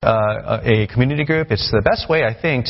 a community group. It's the best way, I think,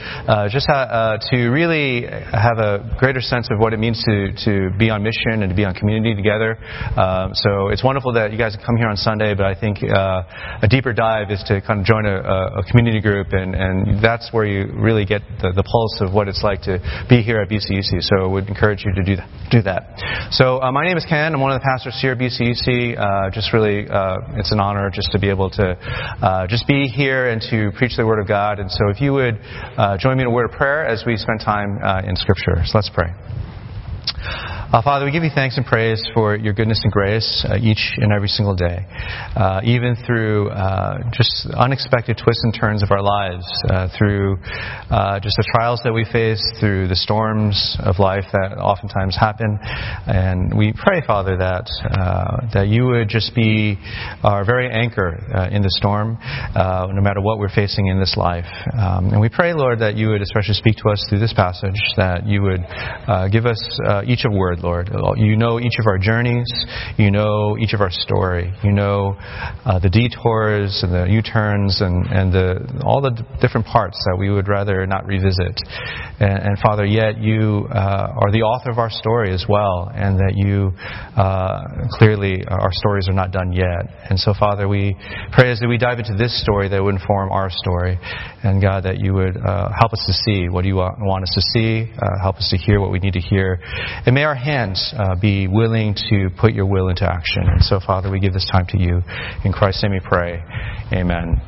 to really have a greater sense of what it means to be on mission and to be on community together. So it's wonderful that you guys come here on Sunday, but I think a deeper dive is to kind of join a community group, and that's where you really get the pulse of what it's like to be here at BCUC. So I would encourage you to do that. So my name is Ken. I'm one of the pastors here at BCUC. Just really, it's an honor just to be able to just be here and to preach the Word of God. And so if you would join me in a word of prayer as we spend time in Scripture. So let's pray. Father, we give you thanks and praise for your goodness and grace each and every single day, even through just unexpected twists and turns of our lives, through just the trials that we face, through the storms of life that oftentimes happen. And we pray, Father, that you would just be our very anchor in the storm, no matter what we're facing in this life. And we pray, Lord, that you would especially speak to us through this passage, that you would give us each a word, Lord. You know each of our journeys. You know each of our story. You know the detours and the U-turns and all the different parts that we would rather not revisit. And Father, yet you are the author of our story as well, and that you clearly, our stories are not done yet. And so, Father, we pray as we dive into this story that would inform our story. And God, that you would help us to see what you want us to see, help us to hear what we need to hear. And may our hands be willing to put your will into action. And so, Father, we give this time to you. In Christ's name we pray. Amen.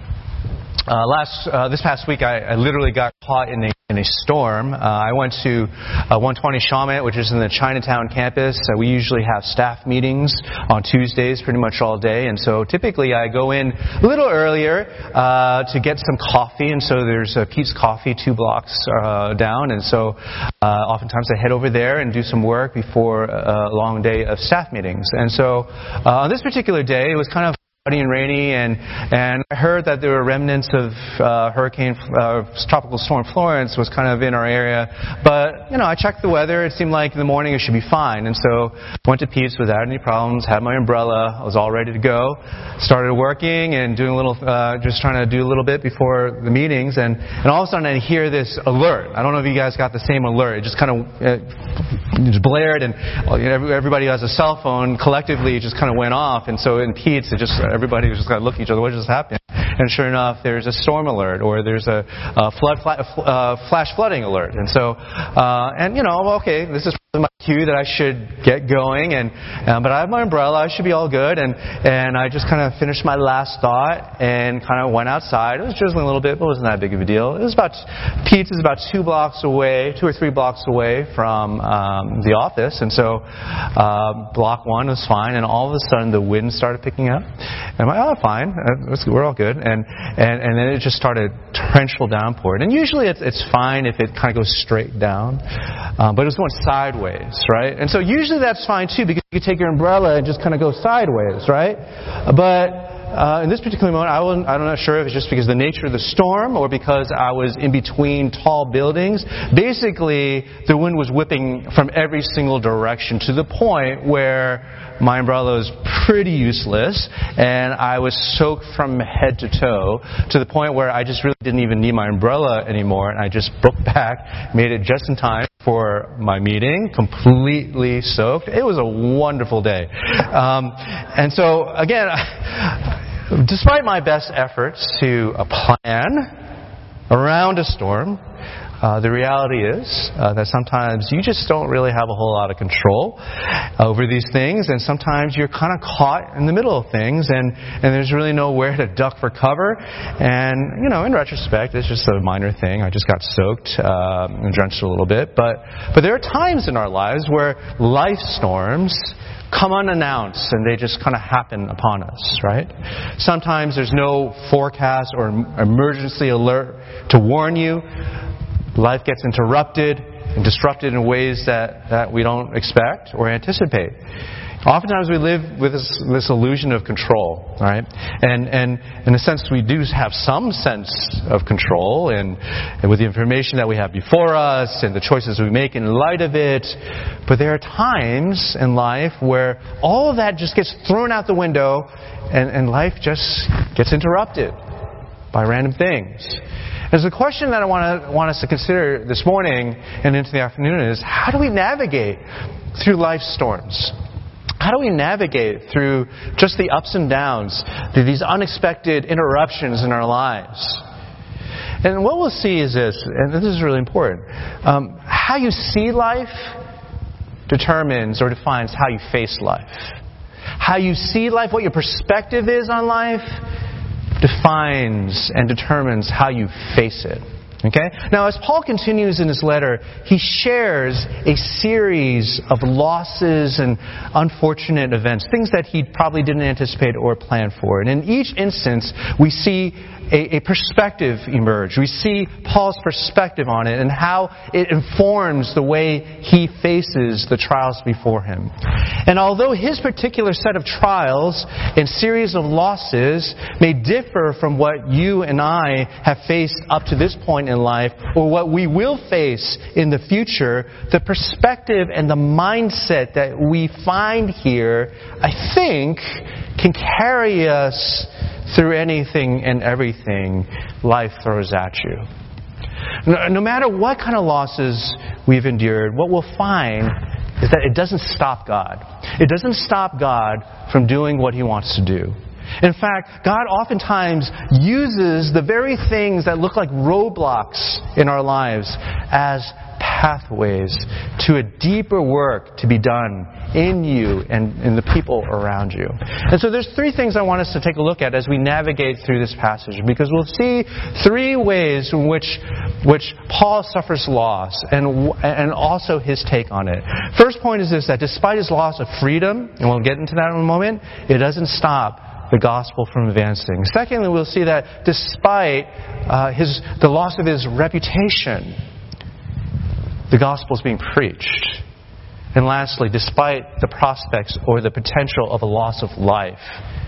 This past week, I literally got caught in a storm. I went to 120 Shawmut, which is in the Chinatown campus. We usually have staff meetings on Tuesdays pretty much all day. And so typically I go in a little earlier to get some coffee. And so there's Pete's Coffee 2 blocks down. And so oftentimes I head over there and do some work before a long day of staff meetings. And so on this particular day, it was kind of and rainy, and I heard that there were remnants of Tropical Storm Florence was kind of in our area. But, I checked the weather. It seemed like in the morning it should be fine. And so went to Pete's without any problems, had my umbrella. I was all ready to go. Started working and doing a little, just trying to do a little bit before the meetings. And all of a sudden I hear this alert. I don't know if you guys got the same alert. It just kind of just blared, and everybody who has a cell phone collectively just kind of went off. And so in Pete's, it just everybody was just kind of looking at each other. What just happened? And sure enough, there's a storm alert, or there's a flash flooding alert. And so, okay, this is my cue that I should get going. But I have my umbrella. I should be all good. And I just kind of finished my last thought and kind of went outside. It was drizzling a little bit, but it wasn't that big of a deal. It was Pete's is about 2 or 3 blocks away from the office. And so, block 1 was fine. And all of a sudden, the wind started picking up. And I'm like, fine. We're all good. And then it just started torrential downpour. And usually it's fine if it kind of goes straight down. But it was going sideways, right? And so usually that's fine too, because you can take your umbrella and just kind of go sideways, right? But in this particular moment, I'm not sure if it's just because of the nature of the storm or because I was in between tall buildings. Basically, the wind was whipping from every single direction to the point where my umbrella was pretty useless, and I was soaked from head to toe to the point where I just really didn't even need my umbrella anymore, and I just booked back, made it just in time for my meeting, completely soaked. It was a wonderful day. And so, again, despite my best efforts to plan around a storm, the reality is that sometimes you just don't really have a whole lot of control over these things, and sometimes you're kind of caught in the middle of things, and there's really nowhere to duck for cover. And in retrospect, it's just a minor thing. I just got soaked and drenched a little bit, but there are times in our lives where life storms come unannounced, and they just kind of happen upon us, right? Sometimes there's no forecast or emergency alert to warn you. Life gets interrupted and disrupted in ways that we don't expect or anticipate. Oftentimes we live with this illusion of control, right? And in a sense, we do have some sense of control, and with the information that we have before us and the choices we make in light of it. But there are times in life where all of that just gets thrown out the window, and life just gets interrupted. by random things. And so the question that I want us to consider this morning and into the afternoon is, how do we navigate through life's storms? How do we navigate through just the ups and downs, through these unexpected interruptions in our lives? And what we'll see is this, and this is really important. How you see life determines or defines how you face life. How you see life, what your perspective is on life, defines and determines how you face it. Okay? Now, as Paul continues in his letter, he shares a series of losses and unfortunate events, things that he probably didn't anticipate or plan for. And in each instance, we see a perspective emerge. We see Paul's perspective on it and how it informs the way he faces the trials before him. And although his particular set of trials and series of losses may differ from what you and I have faced up to this point in life, or what we will face in the future, the perspective and the mindset that we find here, I think, can carry us through anything and everything life throws at you. No matter what kind of losses we've endured, what we'll find is that it doesn't stop God. It doesn't stop God from doing what He wants to do. In fact, God oftentimes uses the very things that look like roadblocks in our lives as pathways to a deeper work to be done in you and in the people around you. And so there's three things I want us to take a look at as we navigate through this passage, because we'll see three ways in which Paul suffers loss and also his take on it. First point is this, that despite his loss of freedom, and we'll get into that in a moment, it doesn't stop the gospel from advancing. Secondly, we'll see that despite the loss of his reputation, the gospel is being preached. And lastly, despite the prospects or the potential of a loss of life,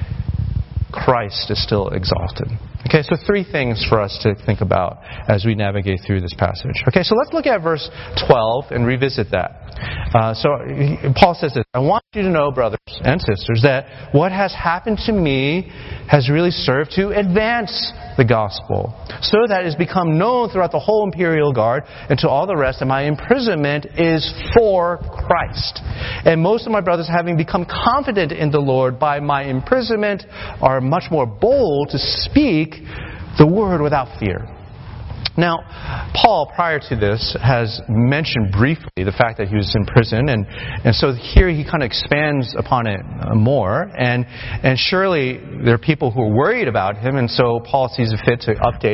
Christ is still exalted. Okay, so three things for us to think about as we navigate through this passage. Okay, so let's look at verse 12 and revisit that. Paul says this, I want you to know, brothers and sisters, that what has happened to me has really served to advance the gospel, so that it has become known throughout the whole imperial guard and to all the rest that my imprisonment is for Christ. And most of my brothers, having become confident in the Lord by my imprisonment, are much more bold to speak the word without fear. Now, Paul, prior to this, has mentioned briefly the fact that he was in prison, and so here he kind of expands upon it more, and surely there are people who are worried about him, and so Paul sees it fit to update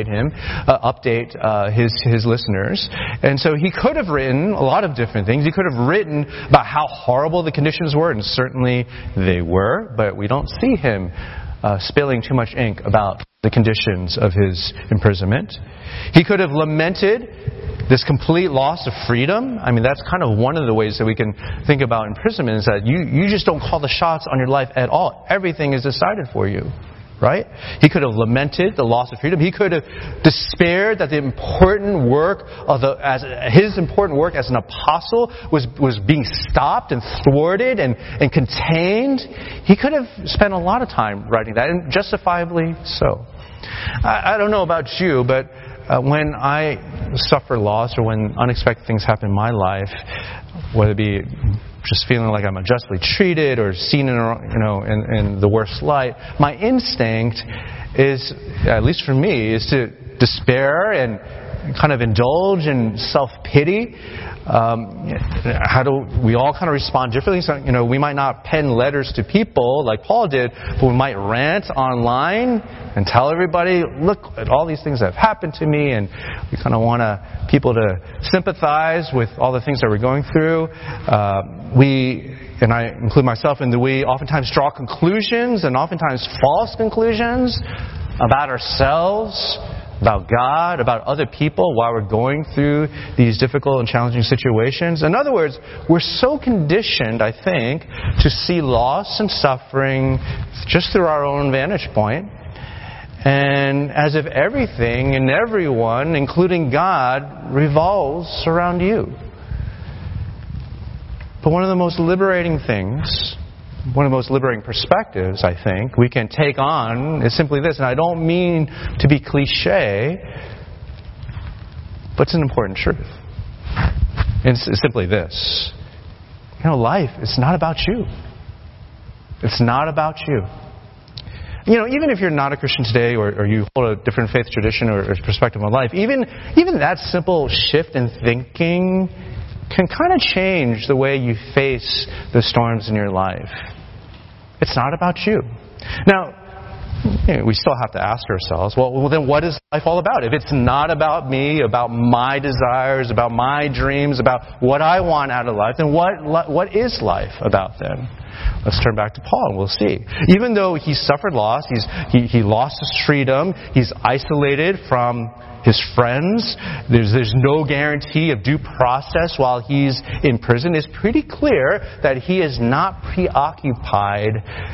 his listeners. And so he could have written a lot of different things. He could have written about how horrible the conditions were, and certainly they were, but we don't see him spilling too much ink about the conditions of his imprisonment. He could have lamented this complete loss of freedom. I mean, that's kind of one of the ways that we can think about imprisonment, is that you just don't call the shots on your life at all. Everything is decided for you. Right? He could have lamented the loss of freedom. He could have despaired that the important work his important work as an apostle was being stopped and thwarted and contained. He could have spent a lot of time writing that, and justifiably so. I don't know about you, but when I suffer loss or when unexpected things happen in my life, whether it be just feeling like I'm unjustly treated or seen in the worst light, my instinct is, at least for me, is to despair and kind of indulge in self-pity. How do we all kind of respond differently? So, we might not pen letters to people like Paul did, but we might rant online and tell everybody, look at all these things that have happened to me, and we kind of want people to sympathize with all the things that we're going through. And I include myself in we oftentimes draw conclusions, and oftentimes false conclusions, about ourselves, about God, about other people while we're going through these difficult and challenging situations. In other words, we're so conditioned, I think, to see loss and suffering just through our own vantage point, and as if everything and everyone, including God, revolves around you. But one of the most liberating things one of the most liberating perspectives, I think, we can take on is simply this. And I don't mean to be cliche, but it's an important truth. And it's simply this. Life is not about you. It's not about you. Even if you're not a Christian today or you hold a different faith tradition or perspective on life, even that simple shift in thinking can kind of change the way you face the storms in your life. It's not about you. Now, we still have to ask ourselves, well, then what is life all about? If it's not about me, about my desires, about my dreams, about what I want out of life, then what is life about then? Let's turn back to Paul and we'll see. Even though he suffered loss, he lost his freedom, he's isolated from his friends, there's no guarantee of due process while he's in prison. It's pretty clear that he is not preoccupied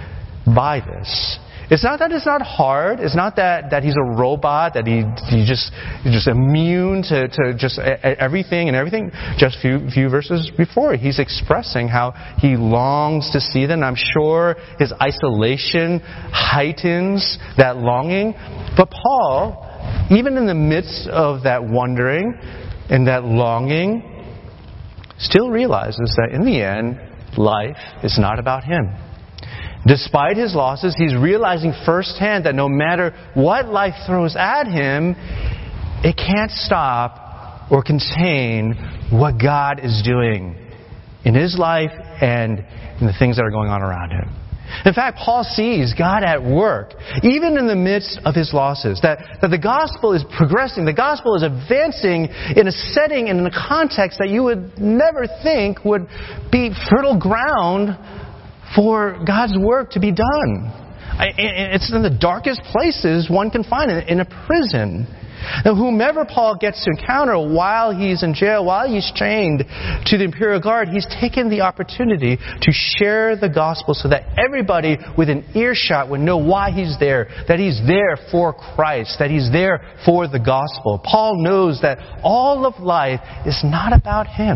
by this. It's not that it's not hard. It's not that he's a robot, that he's just immune to just everything and everything. Just few verses before, he's expressing how he longs to see them. I'm sure his isolation heightens that longing. But Paul, even in the midst of that wondering and that longing, still realizes that in the end, life is not about him. Despite his losses, he's realizing firsthand that no matter what life throws at him, it can't stop or contain what God is doing in his life and in the things that are going on around him. In fact, Paul sees God at work, even in the midst of his losses, that the gospel is progressing, the gospel is advancing in a setting and in a context that you would never think would be fertile ground for God's work to be done. It's in the darkest places one can find it, in a prison. Now, whomever Paul gets to encounter while he's in jail, while he's chained to the imperial guard, he's taken the opportunity to share the gospel so that everybody within earshot would know why he's there, that he's there for Christ, that he's there for the gospel. Paul knows that all of life is not about him,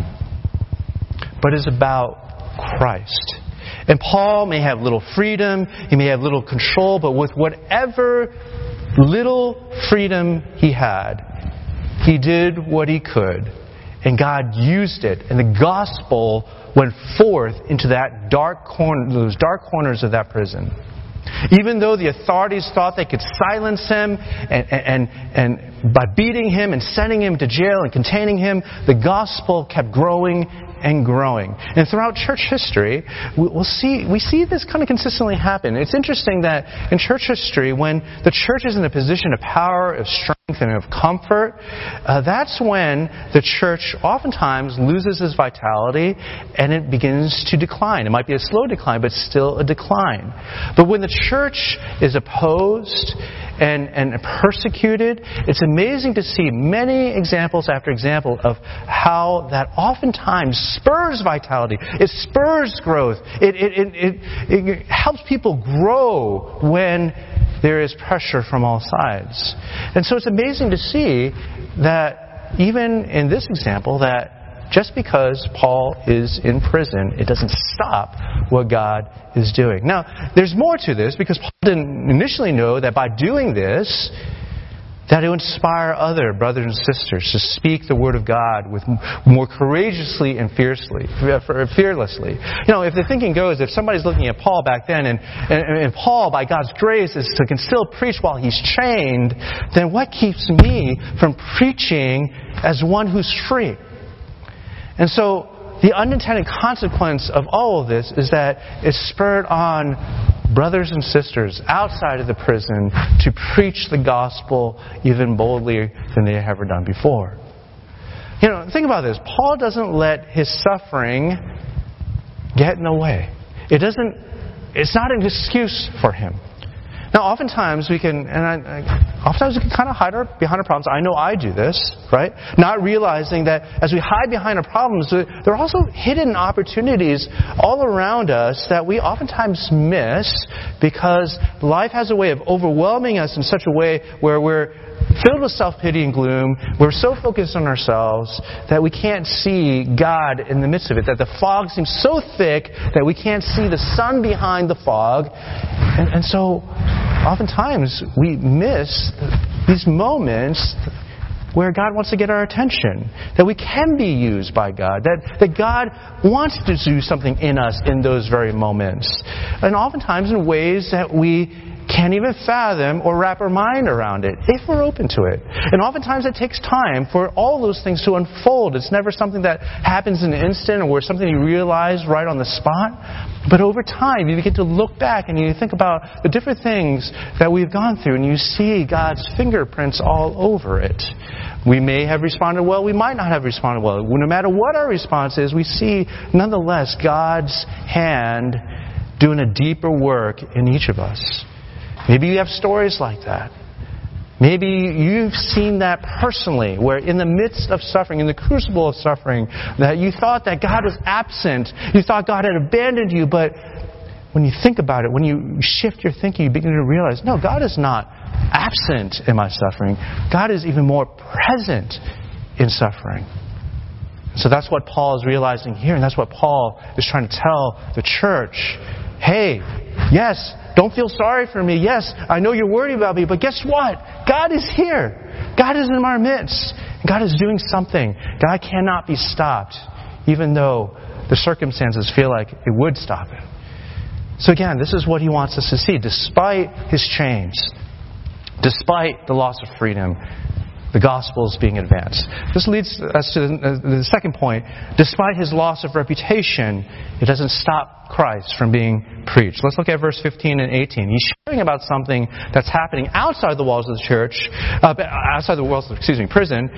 but is about Christ. And Paul may have little freedom, he may have little control, but with whatever little freedom he had, he did what he could. And God used it. And the gospel went forth into that those dark corners of that prison. Even though the authorities thought they could silence him and by beating him and sending him to jail and containing him, the gospel kept growing and growing. And throughout church history, we see this kind of consistently happen. It's interesting that in church history, when the church is in a position of power, of strength, and of comfort, that's when the church oftentimes loses its vitality and it begins to decline. It might be a slow decline, but still a decline. But when the church is opposed and persecuted, it's amazing to see many examples after example of how that oftentimes spurs vitality. It spurs growth. It helps people grow when there is pressure from all sides. And so it's amazing to see that even in this example, that just because Paul is in prison, it doesn't stop what God is doing. Now, there's more to this, because Paul didn't initially know that by doing this, that it would inspire other brothers and sisters to speak the Word of God with more courageously and fearlessly. If the thinking goes, if somebody's looking at Paul back then, and Paul, by God's grace, can still preach while he's chained, then what keeps me from preaching as one who's free? And so, the unintended consequence of all of this is that it spurred on brothers and sisters outside of the prison to preach the gospel even boldlier than they had ever done before. Think about this. Paul doesn't let his suffering get in the way. It's not an excuse for him. Now, oftentimes we can kind of hide behind our problems. I know I do this, right? Not realizing that as we hide behind our problems, there are also hidden opportunities all around us that we oftentimes miss because life has a way of overwhelming us in such a way where we're filled with self-pity and gloom. We're so focused on ourselves that we can't see God in the midst of it, that the fog seems so thick that we can't see the sun behind the fog. And so oftentimes we miss these moments where God wants to get our attention, that we can be used by God, that God wants to do something in us in those very moments. And oftentimes in ways that we can't even fathom or wrap our mind around it, if we're open to it. And oftentimes it takes time for all those things to unfold. It's never something that happens in an instant or something you realize right on the spot. But over time, you begin to look back and you think about the different things that we've gone through, and you see God's fingerprints all over it. We may have responded well, we might not have responded well. No matter what our response is, we see, nonetheless, God's hand doing a deeper work in each of us. Maybe you have stories like that. Maybe you've seen that personally, where in the midst of suffering, in the crucible of suffering, that you thought that God was absent. You thought God had abandoned you, but when you think about it, when you shift your thinking, you begin to realize, no, God is not absent in my suffering. God is even more present in suffering. So that's what Paul is realizing here, and that's what Paul is trying to tell the church. Hey, yes, don't feel sorry for me. Yes, I know you're worried about me, but guess what? God is here. God is in our midst. God is doing something. God cannot be stopped, even though the circumstances feel like it would stop it. So again, this is what he wants us to see. Despite his chains, despite the loss of freedom, the gospel is being advanced. This leads us to the second point. Despite his loss of reputation, it doesn't stop Christ from being preached. Let's look at verse 15 and 18. He's sharing about something that's happening outside the walls of the church, outside the walls of, prison,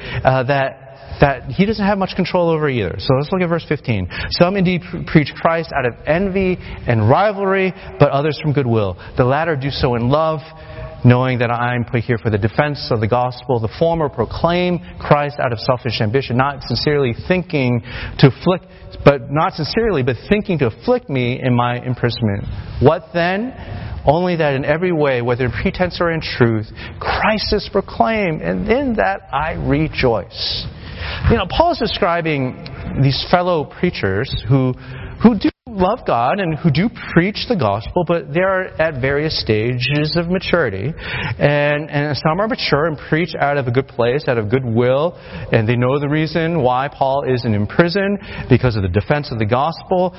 that he doesn't have much control over either. So let's look at verse 15. Some indeed preach Christ out of envy and rivalry, but others from goodwill. The latter do so in love, knowing that I am put here for the defense of the gospel. The former proclaim Christ out of selfish ambition, not sincerely thinking to afflict, but thinking to afflict me in my imprisonment. What then? Only that in every way, whether in pretense or in truth, Christ is proclaimed, and in that I rejoice. Paul is describing these fellow preachers who do love God and who do preach the gospel, but they are at various stages of maturity. And some are mature and preach out of a good place, out of goodwill, and they know the reason why Paul isn't in prison, because of the defense of the gospel.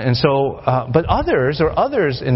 But others in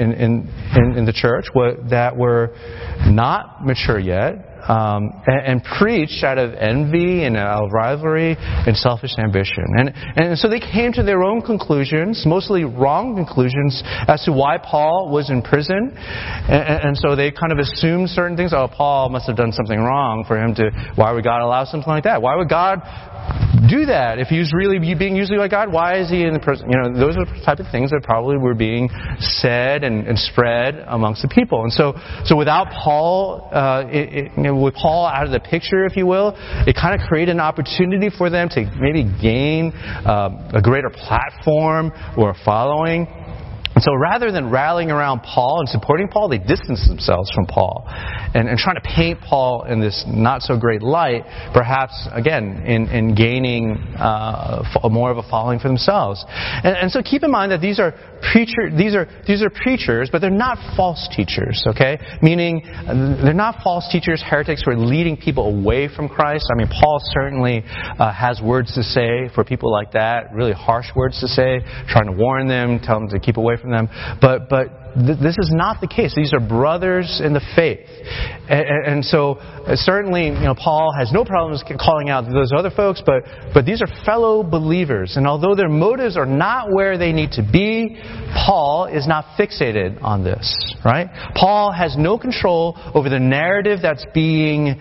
the church that were not mature yet, and preached out of envy and out of rivalry and selfish ambition. And so they came to their own conclusions, mostly wrong conclusions, as to why Paul was in prison. And so they kind of assumed certain things. Oh, Paul must have done something wrong for him to... Why would God allow something like that? Why would God do that? If he was really being used like God, why is he in the prison? Those are the type of things that probably were being said and spread amongst the people. And so without Paul, with Paul out of the picture, if you will, it kind of created an opportunity for them to maybe gain a greater platform or a following. And so rather than rallying around Paul and supporting Paul, they distanced themselves from Paul and trying to paint Paul in this not so great light, perhaps, again, in gaining more of a following for themselves. And so keep in mind that these are preachers, but they're not false teachers, okay? Meaning, they're not false teachers, heretics who are leading people away from Christ. I mean, Paul certainly has words to say for people like that, really harsh words to say, trying to warn them, tell them to keep away from them. But this is not the case. These are brothers in the faith. And so certainly, Paul has no problems calling out those other folks, but these are fellow believers. And although their motives are not where they need to be, Paul is not fixated on this, right? Paul has no control over the narrative that's being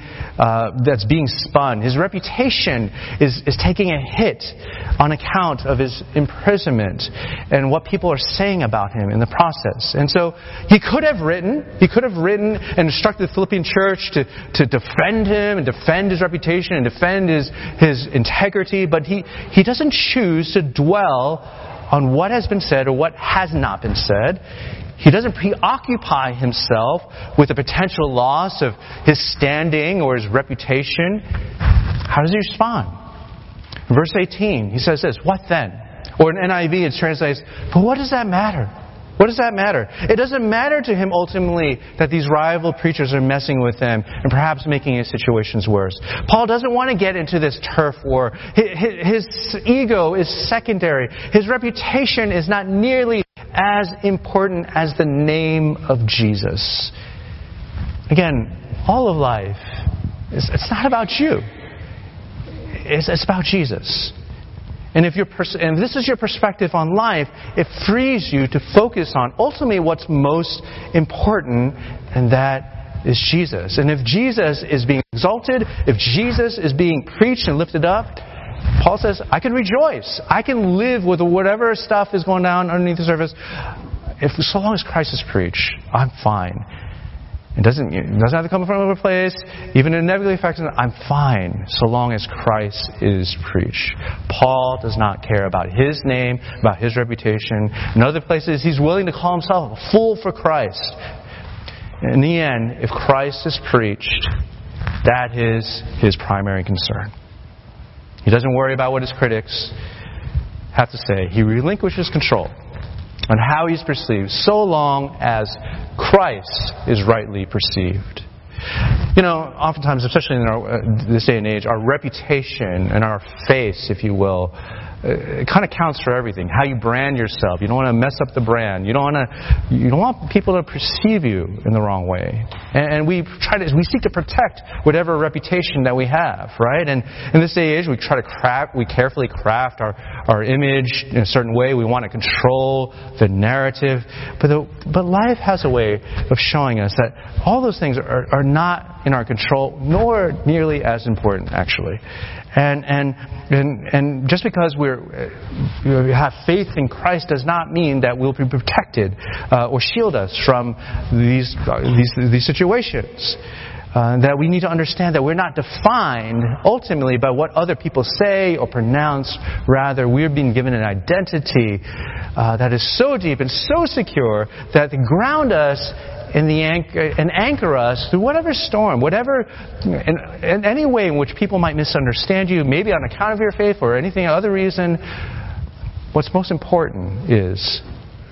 spun. His reputation is taking a hit on account of his imprisonment and what people are saying about him in the process. And so he could have written and instructed the Philippian church to defend him and defend his reputation and defend his integrity, but he doesn't choose to dwell on what has been said or what has not been said. He doesn't preoccupy himself with the potential loss of his standing or his reputation. How does he respond? In verse 18, he says this, "What then?" Or in NIV it translates, "But what does that matter? What does that matter?" It doesn't matter to him ultimately that these rival preachers are messing with him and perhaps making his situations worse. Paul doesn't want to get into this turf war. His ego is secondary. His reputation is not nearly as important as the name of Jesus. Again, all of life, it's not about you. It's about Jesus. And if this is your perspective on life, it frees you to focus on ultimately what's most important, and that is Jesus. And if Jesus is being exalted, if Jesus is being preached and lifted up, Paul says, I can rejoice. I can live with whatever stuff is going down underneath the surface. So long as Christ is preached, I'm fine. It doesn't have to come from another place. Even in negative effects, I'm fine so long as Christ is preached. Paul does not care about his name, about his reputation. In other places, he's willing to call himself a fool for Christ. In the end, if Christ is preached, that is his primary concern. He doesn't worry about what his critics have to say. He relinquishes control on how he's perceived so long as Christ is rightly perceived. You know, oftentimes, especially in this day and age, our reputation and our face, if you will, it kind of counts for everything. How you brand yourself. You don't want to mess up the brand. You don't want people to perceive you in the wrong way. And we seek to protect whatever reputation that we have, right? And in this day and age, we carefully craft our image in a certain way. We want to control the narrative. But life has a way of showing us that all those things are not in our control, nor nearly as important, actually. And just because we have faith in Christ does not mean that we'll be protected or shield us from these situations. That we need to understand that we're not defined ultimately by what other people say or pronounce. Rather, we're being given an identity that is so deep and so secure that they ground us and anchor us through whatever storm, in any way in which people might misunderstand you, maybe on account of your faith or anything other reason. What's most important is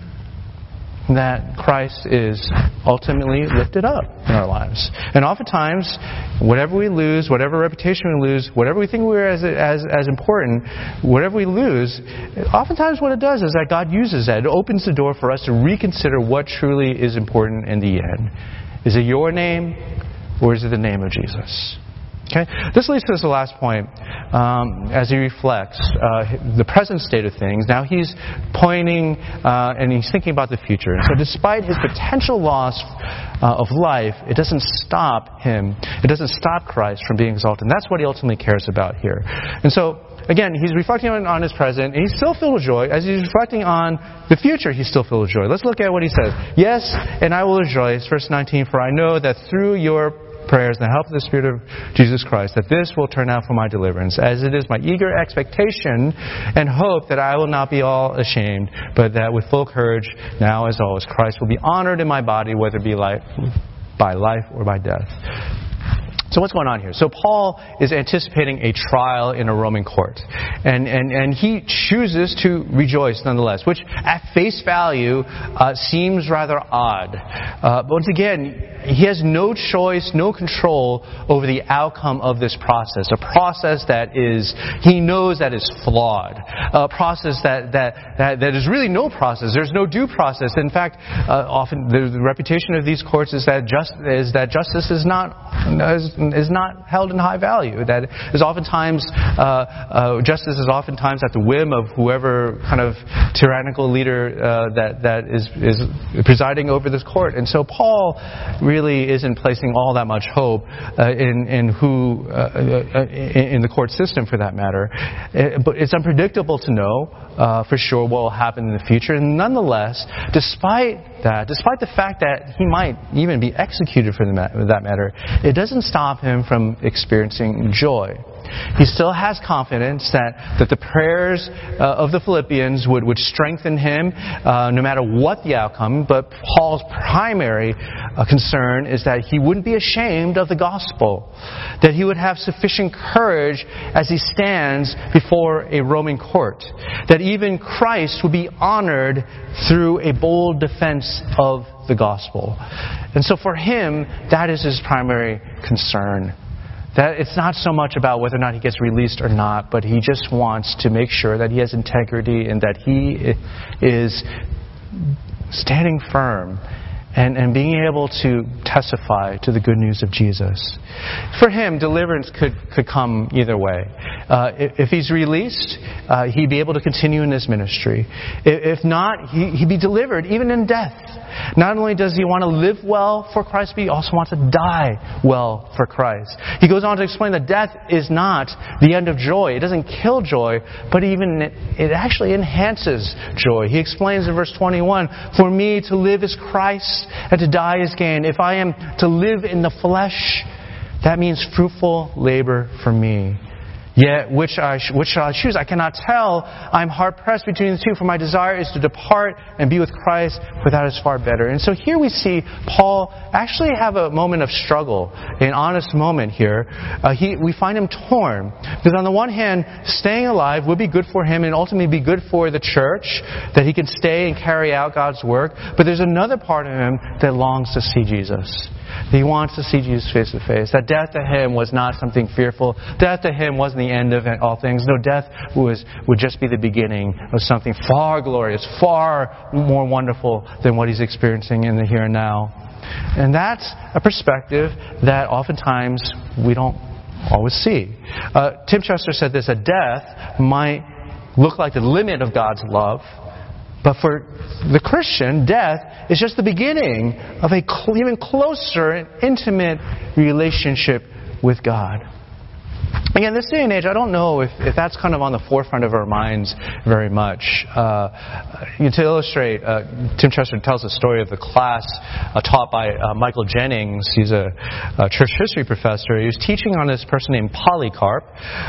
that Christ is ultimately lifted up in our lives. And oftentimes, whatever we lose, whatever reputation we lose, whatever we think we're as important, whatever we lose, oftentimes what it does is that God uses that. It opens the door for us to reconsider what truly is important in the end. Is it your name, or is it the name of Jesus? Okay? This leads to the last point as he reflects the present state of things. Now he's pointing and he's thinking about the future. And so despite his potential loss of life, it doesn't stop him. It doesn't stop Christ from being exalted. And that's what he ultimately cares about here. And so, again, he's reflecting on his present, and he's still filled with joy. As he's reflecting on the future, he's still filled with joy. Let's look at what he says. Yes, and I will rejoice, verse 19, for I know that through your prayers and the help of the Spirit of Jesus Christ, that this will turn out for my deliverance, as it is my eager expectation and hope that I will not be all ashamed, but that with full courage, now as always, Christ will be honored in my body, whether it be by life or by death. So what's going on here? So Paul is anticipating a trial in a Roman court. And he chooses to rejoice nonetheless, which at face value seems rather odd. But once again, he has no choice, no control over the outcome of this process. A process that he knows that is flawed. A process that is really no process. There's no due process. In fact, often the reputation of these courts is that justice is not held in high value. That is oftentimes justice is oftentimes at the whim of whoever kind of tyrannical leader that is presiding over this court. And so Paul really isn't placing all that much hope in the court system, for that matter. But it's unpredictable to know for sure what will happen in the future. And nonetheless, despite the fact that he might even be executed for that matter, it doesn't stop stop him from experiencing joy. He still has confidence that the prayers of the Philippians would strengthen him no matter what the outcome. But Paul's primary concern is that he wouldn't be ashamed of the gospel, that he would have sufficient courage as he stands before a Roman court, that even Christ would be honored through a bold defense of the gospel. And so for him, that is his primary concern. That it's not so much about whether or not he gets released or not, but he just wants to make sure that he has integrity and that he is standing firm and being able to testify to the good news of Jesus. For him, deliverance could come either way. If he's released, he'd be able to continue in his ministry. If not, he'd be delivered even in death. Not only does he want to live well for Christ, but he also wants to die well for Christ. He goes on to explain that death is not the end of joy. It doesn't kill joy, but it actually enhances joy. He explains in verse 21, "For me to live is Christ, and to die is gain. If I am to live in the flesh, that means fruitful labor for me. Yet, which shall I choose? I cannot tell. I'm hard-pressed between the two, for my desire is to depart and be with Christ, for that is far better." And so here we see Paul actually have a moment of struggle, an honest moment here. We find him torn. Because on the one hand, staying alive would be good for him and ultimately be good for the church, that he can stay and carry out God's work. But there's another part of him that longs to see Jesus. He wants to see Jesus face to face. That death to him was not something fearful. Death to him wasn't the end of all things. No, death would just be the beginning of something far glorious, far more wonderful than what he's experiencing in the here and now. And that's a perspective that oftentimes we don't always see. Tim Chester said this, that death might look like the limit of God's love, but for the Christian, death is just the beginning of an even closer and intimate relationship with God. Again, this day and age, I don't know if that's kind of on the forefront of our minds very much. To illustrate, Tim Chester tells a story of the class taught by Michael Jennings. He's a church history professor. He was teaching on this person named Polycarp,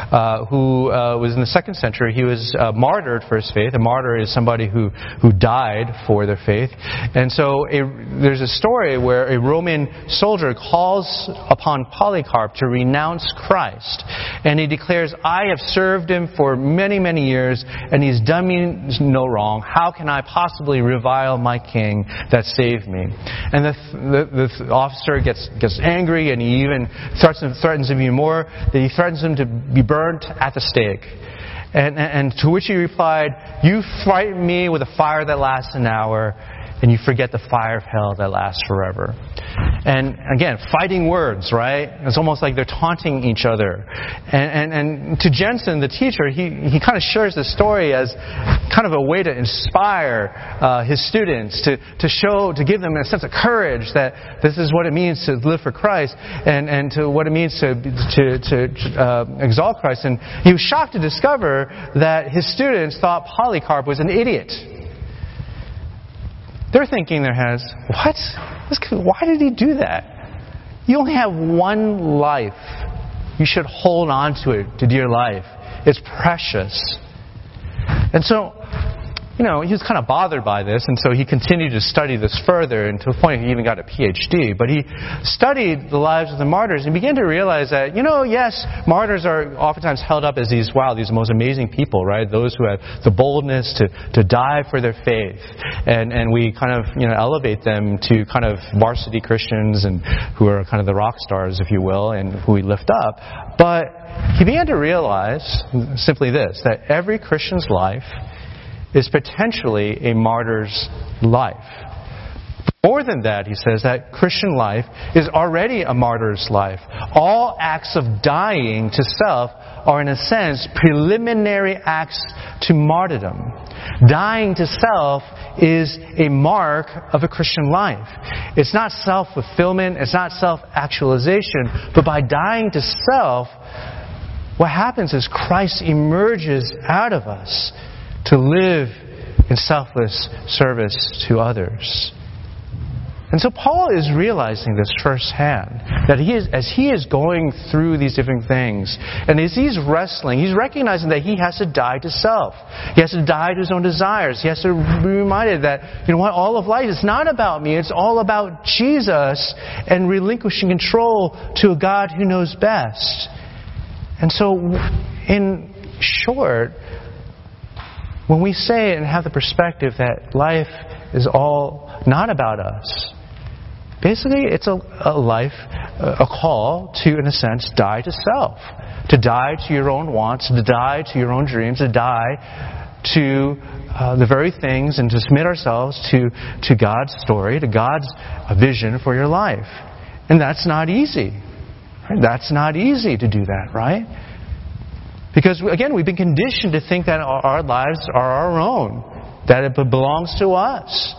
who was in the 2nd century. He was martyred for his faith. A martyr is somebody who died for their faith. And so there's a story where a Roman soldier calls upon Polycarp to renounce Christ. And he declares, "I have served him for many, many years, and he's done me no wrong. How can I possibly revile my king that saved me?" And the officer gets angry, and he even threatens him even more, that he threatens him to be burnt at the stake. And to which he replied, "You frighten me with a fire that lasts an hour, and you forget the fire of hell that lasts forever." And again, fighting words, right? It's almost like they're taunting each other. And to Jensen, the teacher, he kind of shares the story as kind of a way to inspire his students, to give them a sense of courage that this is what it means to live for Christ, and to what it means to exalt Christ. And he was shocked to discover that his students thought Polycarp was an idiot. They're thinking in their heads, what? Why did he do that? You only have one life. You should hold on to it, to dear life. It's precious. And so, he was kind of bothered by this, and so he continued to study this further, and to the point he even got a PhD. But he studied the lives of the martyrs and began to realize that, yes, martyrs are oftentimes held up as these most amazing people, right? Those who have the boldness to die for their faith. And we kind of, elevate them to kind of varsity Christians and who are kind of the rock stars, if you will, and who we lift up. But he began to realize simply this, that every Christian's life is potentially a martyr's life. More than that, he says that Christian life is already a martyr's life. All acts of dying to self are, in a sense, preliminary acts to martyrdom. Dying to self is a mark of a Christian life. It's not self-fulfillment, it's not self-actualization, but by dying to self, what happens is Christ emerges out of us to live in selfless service to others. And so Paul is realizing this firsthand, that as he is going through these different things, and as he's wrestling, he's recognizing that he has to die to self. He has to die to his own desires. He has to be reminded that, you know what, all of life is not about me. It's all about Jesus and relinquishing control to a God who knows best. And so, in short, when we say and have the perspective that life is all not about us, basically, it's a call to, in a sense, die to self. To die to your own wants, to die to your own dreams, to die to the very things, and to submit ourselves to God's story, to God's vision for your life. And that's not easy. Right? That's not easy to do that, right? Because, again, we've been conditioned to think that our lives are our own, that it belongs to us.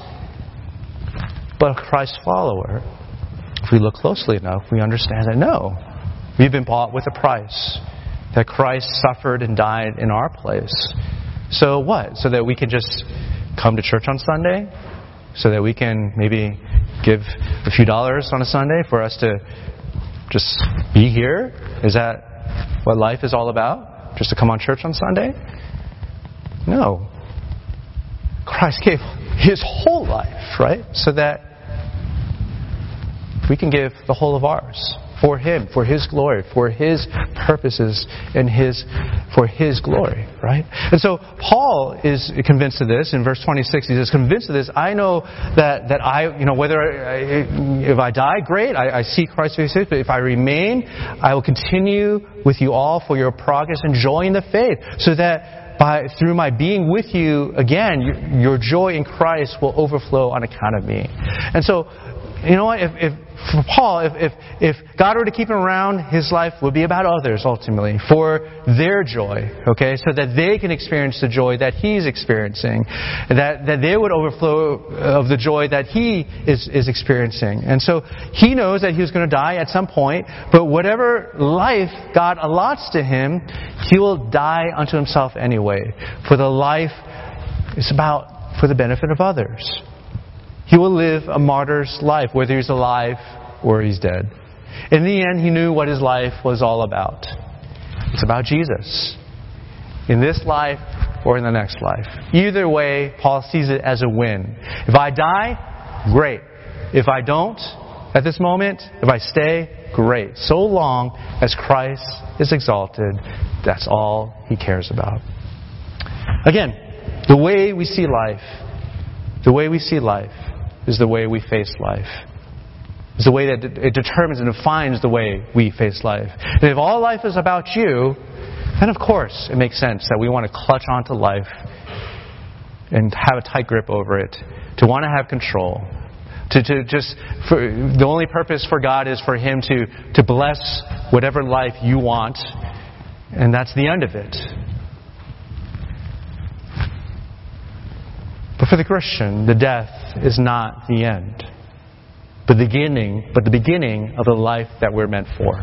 But a Christ follower, if we look closely enough, we understand that no, we've been bought with a price. That Christ suffered and died in our place. So what? So that we can just come to church on Sunday? So that we can maybe give a few dollars on a Sunday for us to just be here? Is that what life is all about? Just to come on church on Sunday? No. Christ gave His whole life, right? So that we can give the whole of ours for Him, for His glory, for His purposes, and for His glory, right? And so Paul is convinced of this. In verse 26, he says, "Convinced of this, I know that I, if I die, great, I see Christ face to face. But if I remain, I will continue with you all for your progress and joy in the faith, so that through my being with you again, your joy in Christ will overflow on account of me." And so, you know what? For Paul, if God were to keep him around, his life would be about others ultimately, for their joy, okay? So that they can experience the joy that he's experiencing, that they would overflow of the joy that he is experiencing. And so he knows that he was going to die at some point, but whatever life God allots to him, he will die unto himself anyway. For the life is about for the benefit of others. He will live a martyr's life, whether he's alive or he's dead. In the end, he knew what his life was all about. It's about Jesus. In this life or in the next life. Either way, Paul sees it as a win. If I die, great. If I don't, at this moment, if I stay, great. So long as Christ is exalted, that's all he cares about. Again, the way we see life is the way we face life. It's the way that it determines and defines the way we face life. And if all life is about you, then of course it makes sense that we want to clutch onto life and have a tight grip over it, to want to have control. The only purpose for God is for Him to bless whatever life you want, and that's the end of it. But for the Christian, the death is not the end, but the beginning of the life that we're meant for.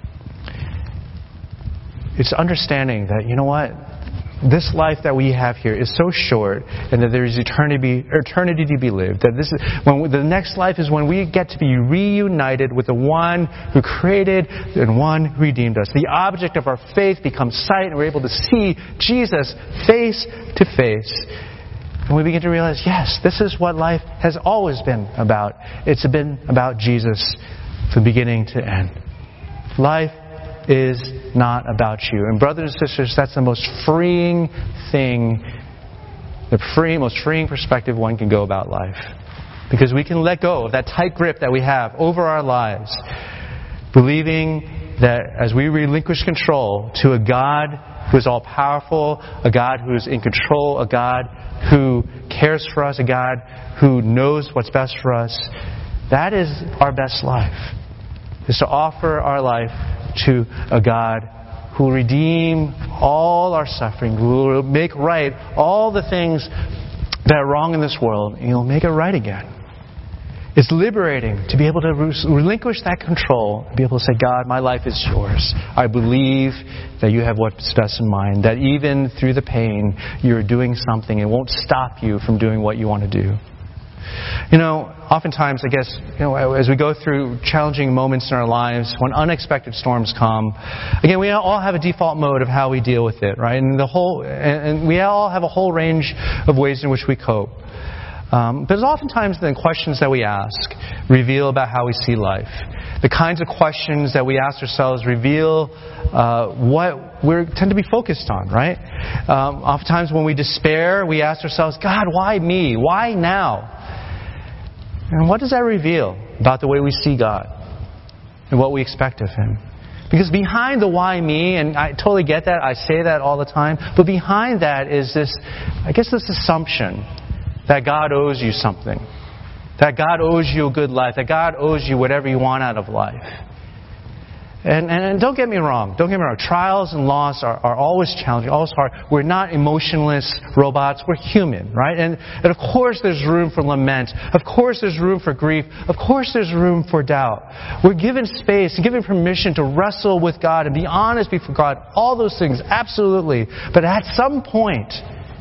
It's understanding that, you know what, this life that we have here is so short, and that there is eternity to be lived. That the next life is when we get to be reunited with the one who created and one who redeemed us. The object of our faith becomes sight, and we're able to see Jesus face to face. And we begin to realize, yes, this is what life has always been about. It's been about Jesus from beginning to end. Life is not about you. And brothers and sisters, that's the most freeing thing, most freeing perspective one can go about life. Because we can let go of that tight grip that we have over our lives, believing that as we relinquish control to a God who is all-powerful, a God who is in control, a God who cares for us, a God who knows what's best for us, that is our best life. Is to offer our life to a God who will redeem all our suffering, who will make right all the things that are wrong in this world, and He'll make it right again. It's liberating to be able to relinquish that control and be able to say, God, my life is yours. I believe that you have what's best in mind, that even through the pain, you're doing something and won't stop you from doing what you want to do. Oftentimes, I guess, as we go through challenging moments in our lives, when unexpected storms come, again, we all have a default mode of how we deal with it, right? And we all have a whole range of ways in which we cope. But oftentimes the questions that we ask reveal about how we see life. The kinds of questions that we ask ourselves reveal what we tend to be focused on, right? Oftentimes when we despair, we ask ourselves, God, why me? Why now? And what does that reveal about the way we see God and what we expect of Him? Because behind the why me, and I totally get that, I say that all the time, but behind that is this assumption that God owes you something. That God owes you a good life. That God owes you whatever you want out of life. And don't get me wrong. Trials and loss are always challenging, always hard. We're not emotionless robots. We're human, right? And of course there's room for lament. Of course there's room for grief. Of course there's room for doubt. We're given space and given permission to wrestle with God and be honest before God. All those things, absolutely. But at some point,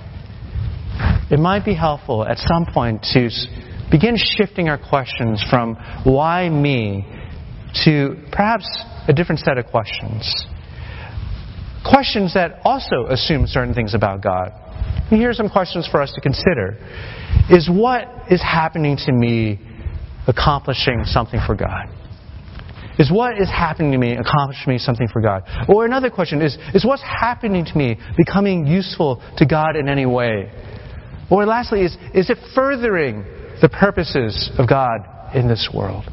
it might be helpful at some point to begin shifting our questions from why me to perhaps a different set of questions. Questions that also assume certain things about God. And here are some questions for us to consider. Is what is happening to me accomplishing something for God? Is what is happening to me accomplishing something for God? Or another question is what's happening to me becoming useful to God in any way? Or lastly, is it furthering the purposes of God in this world?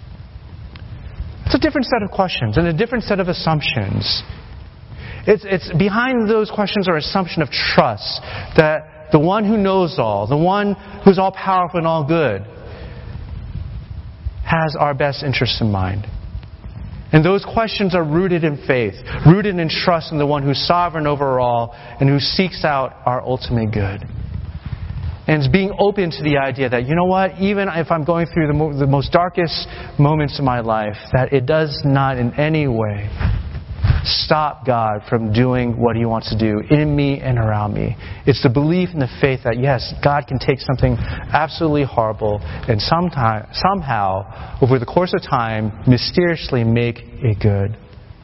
It's a different set of questions and a different set of assumptions. It's behind those questions are assumption of trust that the one who knows all, the one who's all powerful and all good, has our best interests in mind. And those questions are rooted in faith, rooted in trust in the one who's sovereign over all and who seeks out our ultimate good. And it's being open to the idea that, you know what, even if I'm going through the most darkest moments of my life, that it does not in any way stop God from doing what He wants to do in me and around me. It's the belief and the faith that, yes, God can take something absolutely horrible and somehow, over the course of time, mysteriously make it good.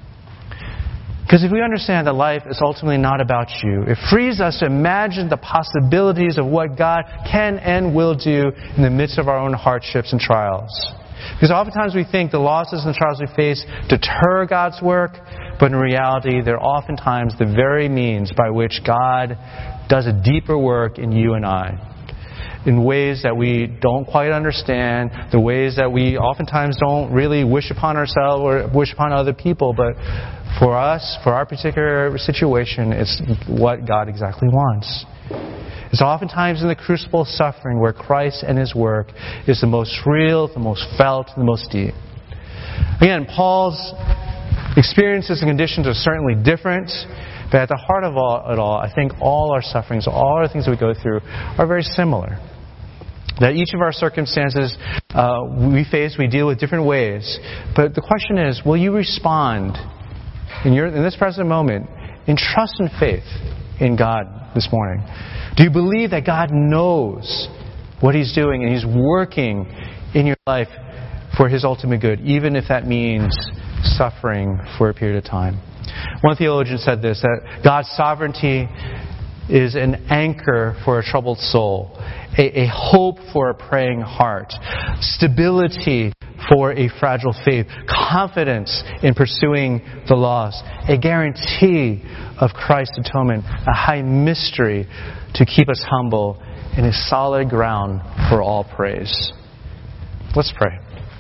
Because if we understand that life is ultimately not about you, it frees us to imagine the possibilities of what God can and will do in the midst of our own hardships and trials. Because oftentimes we think the losses and trials we face deter God's work, but in reality, they're oftentimes the very means by which God does a deeper work in you and I. In ways that we don't quite understand, the ways that we oftentimes don't really wish upon ourselves or wish upon other people, but for us, for our particular situation, it's what God exactly wants. It's oftentimes in the crucible of suffering where Christ and His work is the most real, the most felt, the most deep. Again, Paul's experiences and conditions are certainly different, but at the heart of it all, I think all our sufferings, all our things that we go through are very similar. That each of our circumstances we face, we deal with different ways. But the question is, will you respond in this present moment in trust and faith in God this morning? Do you believe that God knows what He's doing and He's working in your life for His ultimate good, even if that means suffering for a period of time? One theologian said this, that God's sovereignty is an anchor for a troubled soul, a hope for a praying heart, stability for a fragile faith, confidence in pursuing the lost, a guarantee of Christ's atonement, a high mystery to keep us humble, and a solid ground for all praise. Let's pray.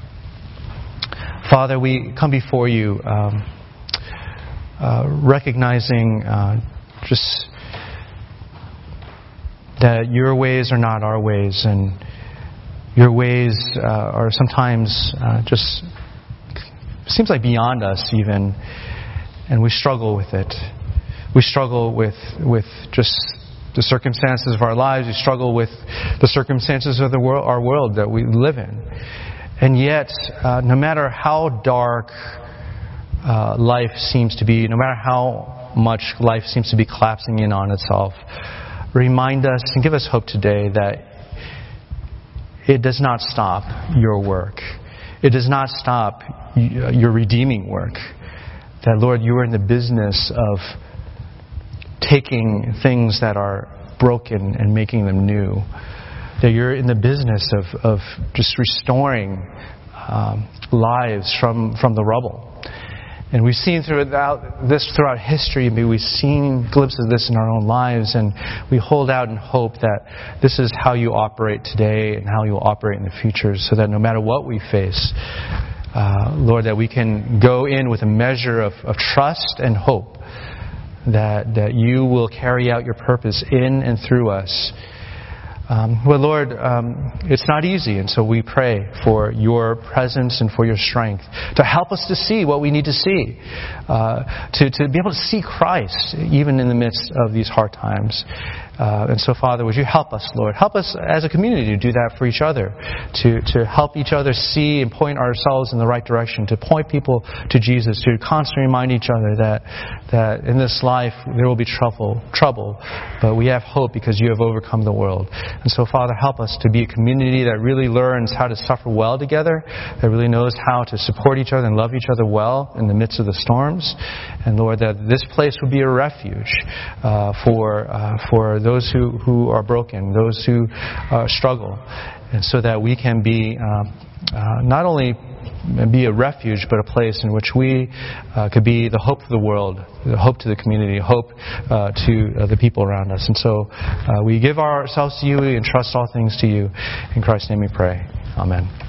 Father, we come before You recognizing just that Your ways are not our ways, and Your ways are sometimes just seems like beyond us even, and we struggle with it. We struggle with just the circumstances of our lives. We struggle with the circumstances of our world that we live in. And yet, no matter how dark life seems to be, no matter how much life seems to be collapsing in on itself, remind us and give us hope today that it does not stop your work. It does not stop your redeeming work. That, Lord, you are in the business of taking things that are broken and making them new. That you're in the business of just restoring lives from the rubble. And we've seen throughout history, we've seen glimpses of this in our own lives, and we hold out in hope that this is how you operate today and how you will operate in the future, so that no matter what we face, Lord, that we can go in with a measure of trust and hope that you will carry out your purpose in and through us. Well, Lord, it's not easy, and so we pray for your presence and for your strength to help us to see what we need to see, to be able to see Christ even in the midst of these hard times. And so, Father, would you help us, Lord? Help us as a community to do that for each other, to help each other see and point ourselves in the right direction, to point people to Jesus, to constantly remind each other that in this life there will be trouble, but we have hope because you have overcome the world. And so, Father, help us to be a community that really learns how to suffer well together, that really knows how to support each other and love each other well in the midst of the storms. And, Lord, that this place would be a refuge for those who are broken, those who struggle, and so that we can be not only be a refuge, but a place in which we could be the hope of the world, the hope to the community, hope to the people around us. And so we give ourselves to you, we entrust all things to you. In Christ's name we pray. Amen.